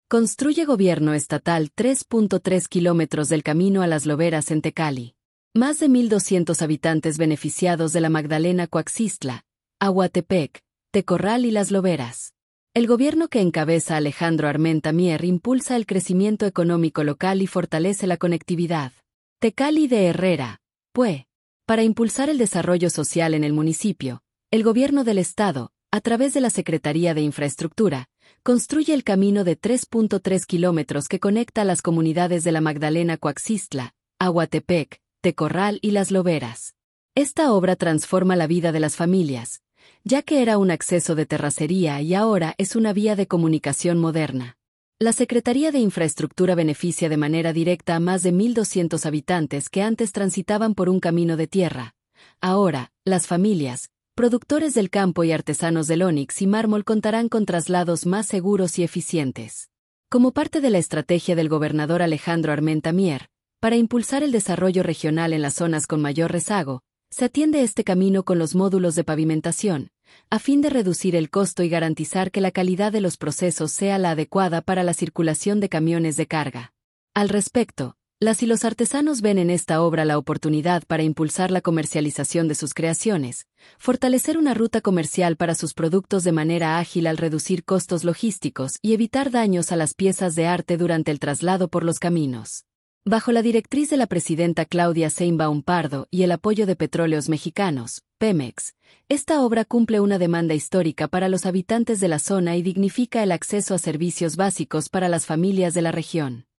Construye gobierno estatal 3.3 kilómetros del camino a Las Loberas en Tecali. Más de 1,200 habitantes beneficiados de la Magdalena Coaxistla, Aguatepec, Tecorral y Las Loberas. El gobierno que encabeza Alejandro Armenta Mier impulsa el crecimiento económico local y fortalece la conectividad. Tecali de Herrera, Pue. Para impulsar el desarrollo social en el municipio, el gobierno del estado, a través de la Secretaría de Infraestructura, construye el camino de 3.3 kilómetros que conecta a las comunidades de la Magdalena Coaxistla, Aguatepec, Tecorral y Las Loberas. Esta obra transforma la vida de las familias, ya que era un acceso de terracería y ahora es una vía de comunicación moderna. La Secretaría de Infraestructura beneficia de manera directa a más de 1,200 habitantes que antes transitaban por un camino de tierra. Ahora, las familias, productores del campo y artesanos del ónix y mármol contarán con traslados más seguros y eficientes. Como parte de la estrategia del gobernador Alejandro Armenta Mier, para impulsar el desarrollo regional en las zonas con mayor rezago, se atiende este camino con los módulos de pavimentación, a fin de reducir el costo y garantizar que la calidad de los procesos sea la adecuada para la circulación de camiones de carga. Al respecto, las y los artesanos ven en esta obra la oportunidad para impulsar la comercialización de sus creaciones, fortalecer una ruta comercial para sus productos de manera ágil al reducir costos logísticos y evitar daños a las piezas de arte durante el traslado por los caminos. Bajo la directriz de la presidenta Claudia Sheinbaum Pardo y el apoyo de Petróleos Mexicanos, Pemex, esta obra cumple una demanda histórica para los habitantes de la zona y dignifica el acceso a servicios básicos para las familias de la región.